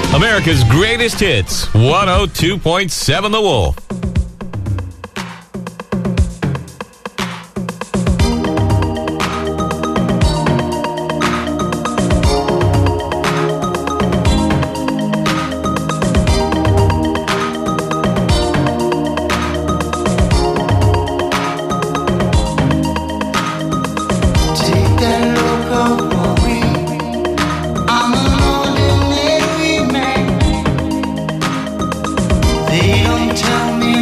America's greatest hits, 102.7 The Wolf. They don't tell me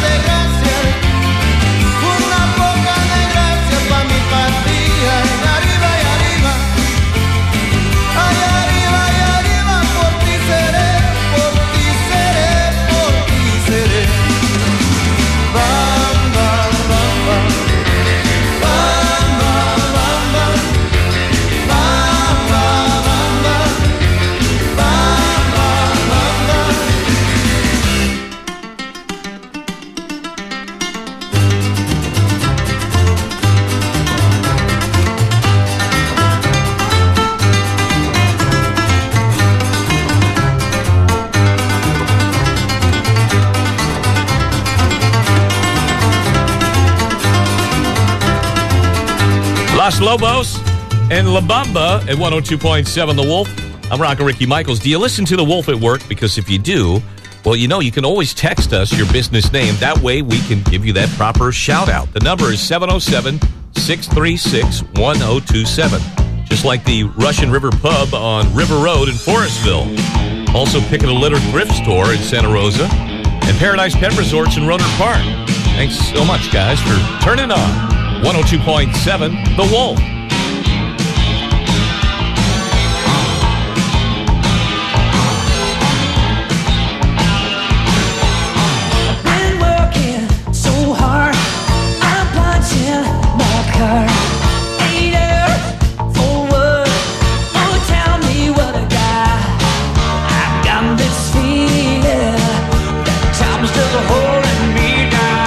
Los Lobos and La Bamba at 102.7 The Wolf. I'm Rockin' Ricky Michaels. Do you listen to The Wolf at work? Because if you do, well, you know, you can always text us your business name. That way we can give you that proper shout-out. The number is 707-636-1027. Just like the Russian River Pub on River Road in Forestville. Also Pick and Litter Thrift Store in Santa Rosa. And Paradise Pet Resorts in Rohnert Park. Thanks so much, guys, for turning on 102.7 The Wolf. I've been working so hard. I'm punching my card. 8 hours for what? Oh, tell me what I got. I've got this feeling that time's still holding me down.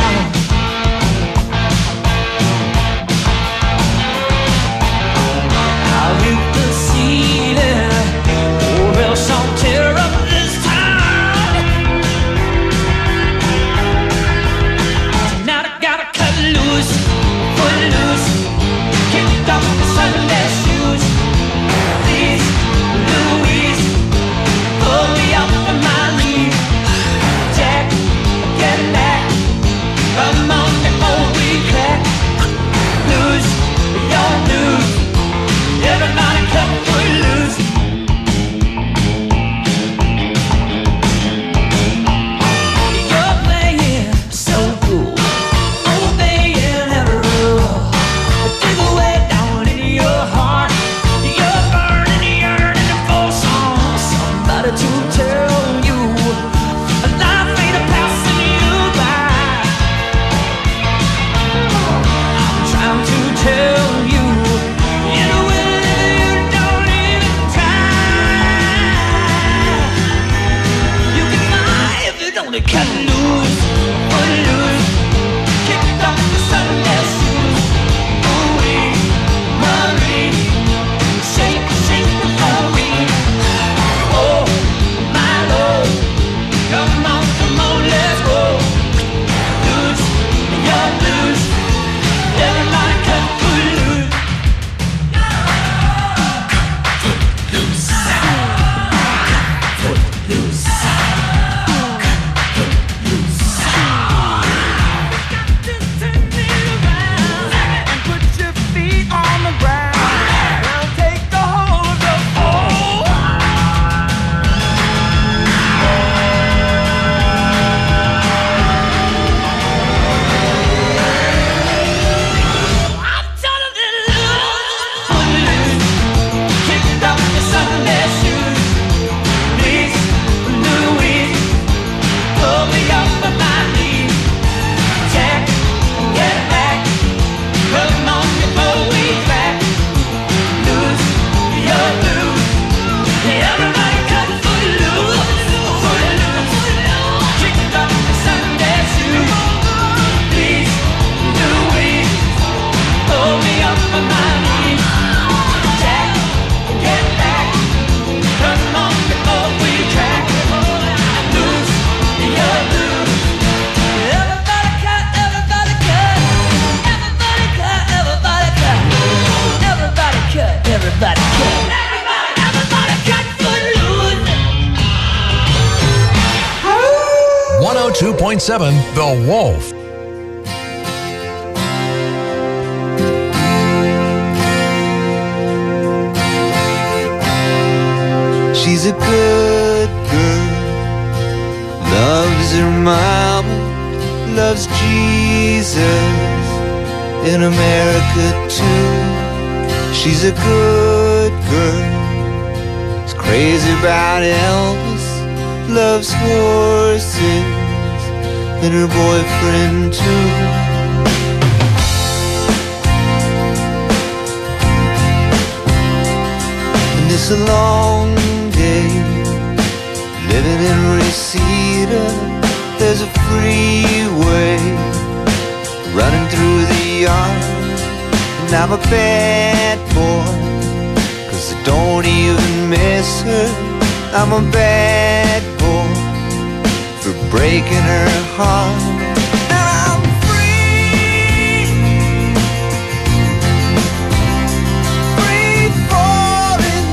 Everybody cut foot loose. 102.7 The Wolf. She's a good girl, loves her mama, loves Jesus in America too. She's a good girl, is crazy about Elvis, loves horses and her boyfriend too. And it's a long day living in Reseda. There's a freeway running through the yard, and I'm a bad boy, 'cause I don't even miss her. I'm a bad boy for breaking her heart. Now I'm free, free falling.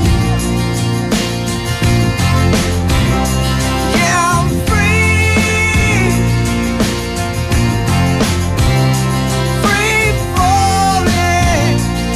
Yeah, I'm free, free falling.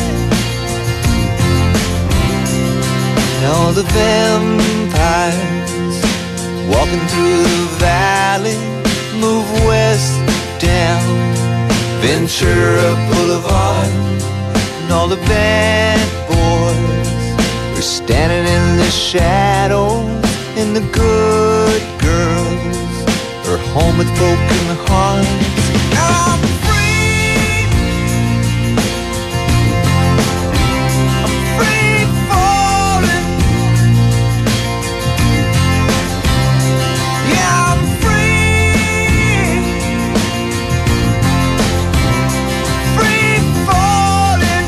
And all the vampires walking through the valley move west down Ventura Boulevard, and all the bad boys are standing in the shadows, and the good girls are home with broken hearts. I'm free, I'm free falling. Yeah, I'm free, free falling.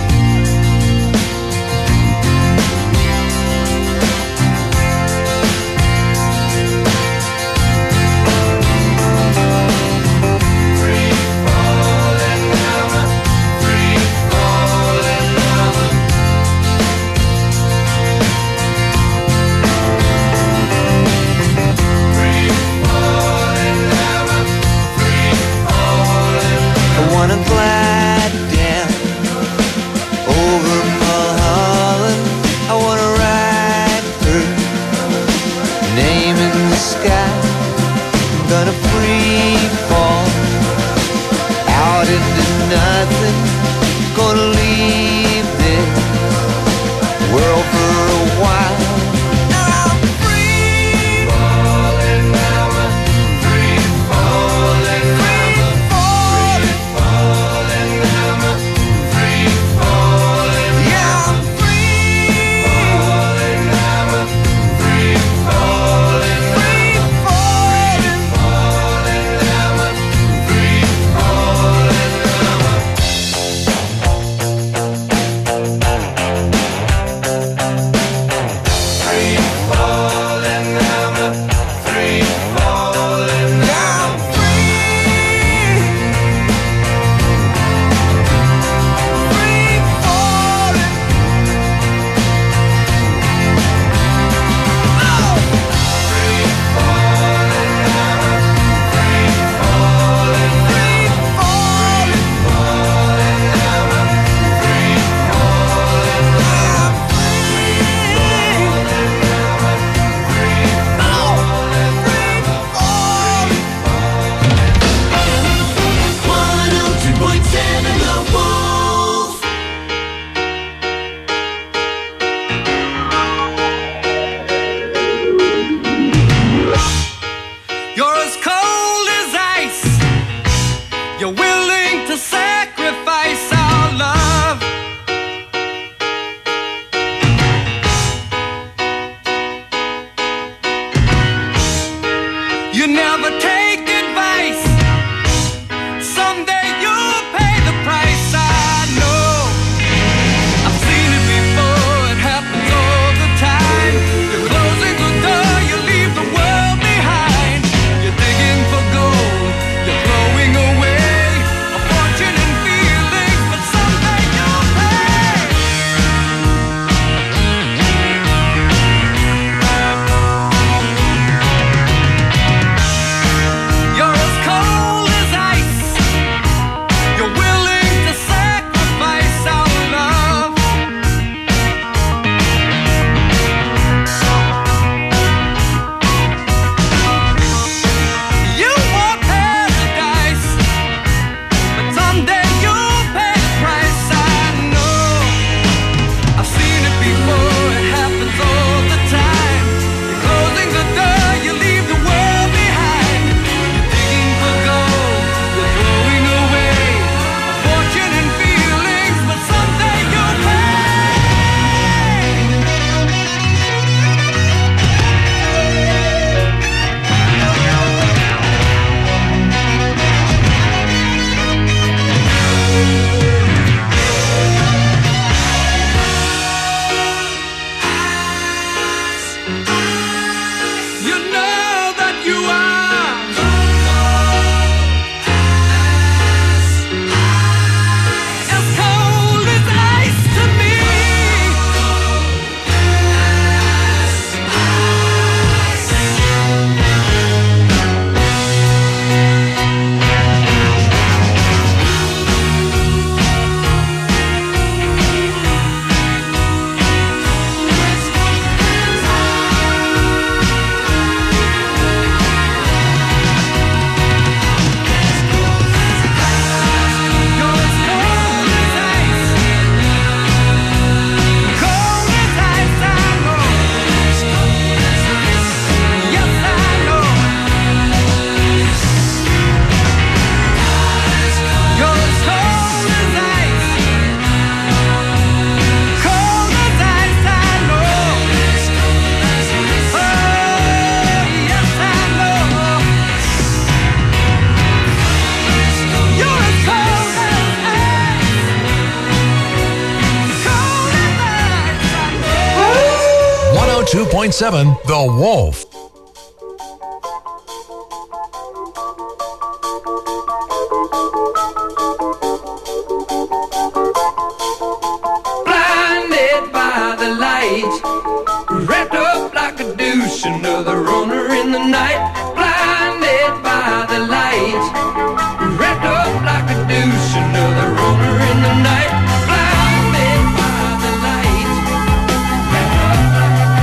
Free falling now, free falling now. Free falling now, free falling. I wanna glide down over Mulholland. I wanna write her name in the sky. I'm gonna free fall out into nothing. Gonna leave this world for a while. I'm free falling now, free falling now, free falling now, free falling. Yeah, I'm free falling now, free falling, free falling, falling now, free falling now. Free falling now, free falling now, free, free falling. Oh! Free falling now, free falling, free falling, falling now, free falling now, You're as cold as ice. You're willing to sacrifice our love. You never take advice. Someday you'll pay the price. I know. I've seen it before. It happens all the time. You're closing the door. You leave the world behind. You're digging for gold. You're throwing away a fortune in 102.7 The Wolf. Blinded by the light, wrapped up like a douche, another runner in the night. Blinded by the light, wrapped up like a douche, another runner in the night. Blinded by the light, wrapped up like a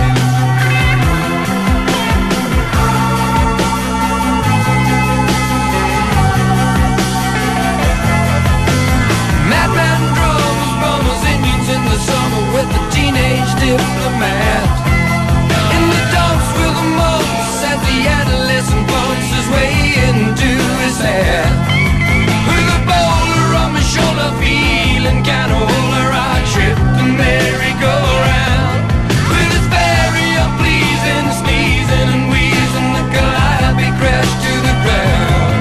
madman drums, bummers, Indians in the summer with a teenage diplomat. In the dumps with the mumps as the adolescent bumps his way into his hat. With a boulder on my shoulder, feeling kinda older, I tripped the merry-go-round. With his very unpleasing sneezing and wheezing, the calliope crashed to the ground.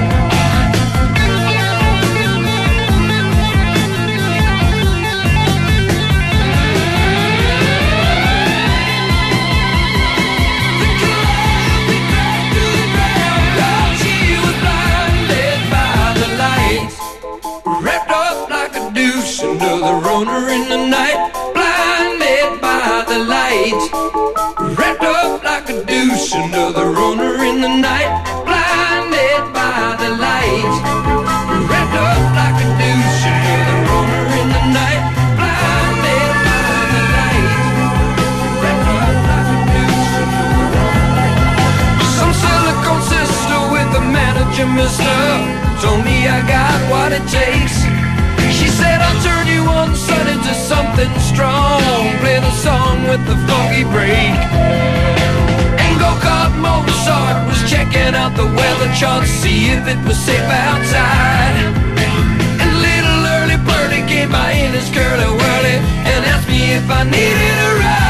She was blinded by the lights, wrapped up like a douche, another runner in the night. Blinded by the lights, wrapped up like a douche, another runner in the night. Blinded by the lights, wrapped up like a douche, another runner in the night. Blinded by the lights, wrapped up like a douche, another runner. Some silicone sister with the manager, mister, told me I got what it takes. She said I'll turn you on sun into something strong, play the song with the funky break. And go-kart Mozart was checking out the weather chart, see if it was safe outside. And little early birdie came by in his curly whirly and asked me if I needed a ride.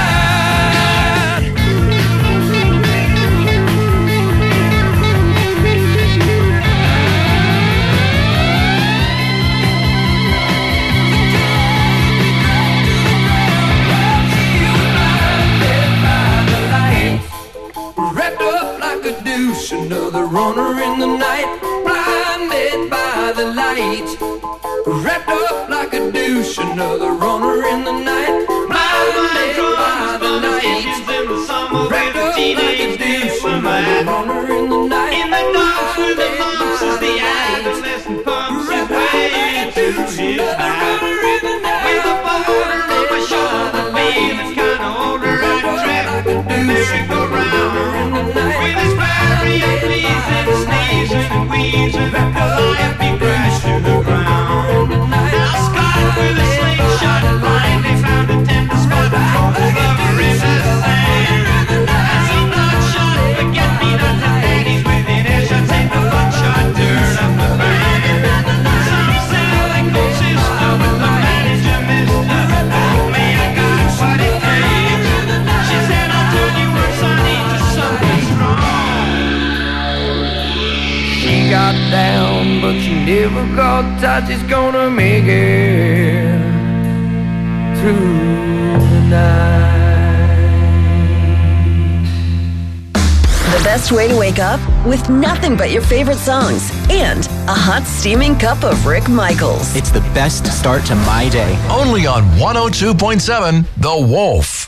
Wrapped up like a douche, another runner in the night. Blinded by the light, wrapped up like a douche, another runner in the night. Blinded by the light, wrapped up like a douche, another runner in the night. In the dark with the lumps as the adolescent pumps his way into his back. With a boulder on my shoulder, feeling kinda older, I trapped the merry-go-round. With his very unpleasing sneezing and wheezing, the calliope crashed to the ground. Now Scott with a slingshot blindly found a tender spot for the lover in the sand. And some bloodshot forget-me-not ladies with inertia take the buckshot dirt up the band. Some silicone sister with the manager, mister, told me I got what it takes. She said I'll turn you on sunny to something strong. She got down, but she never got tight. She's gonna make it through the night. The best way to wake up? With nothing but your favorite songs and a hot steaming cup of Rick Michaels. It's the best start to my day. Only on 102.7 The Wolf.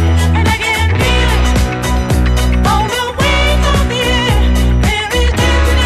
There is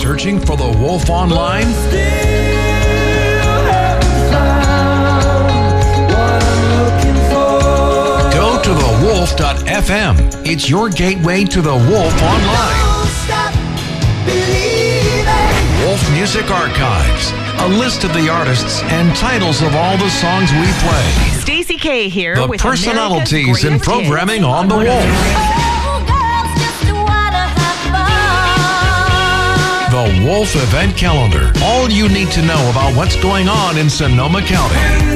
Searching for the Wolf online? Go to thewolf.fm. It's your gateway to the Wolf online. Wolf Music Archives. A list of the artists and titles of all the songs we play. Stacey K here The with personalities and America's Greatest programming Hits on the Wolf. The Wolf Event Calendar. All you need to know about what's going on in Sonoma County.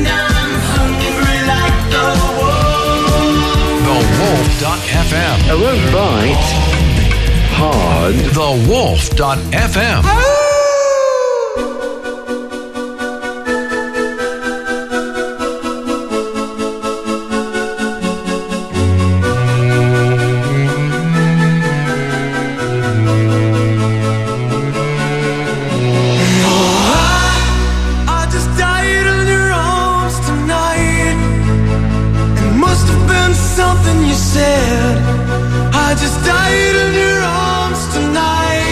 TheWolf.fm. I won't bite hard. TheWolf.fm. I just died in your arms tonight.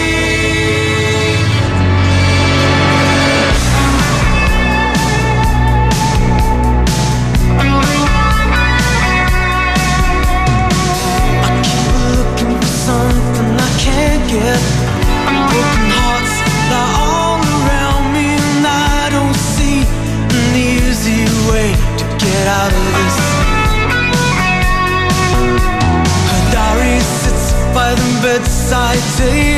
I keep looking for something I can't get. Broken hearts lie all around me, and I don't see an easy way to get out of this. By the bedside table.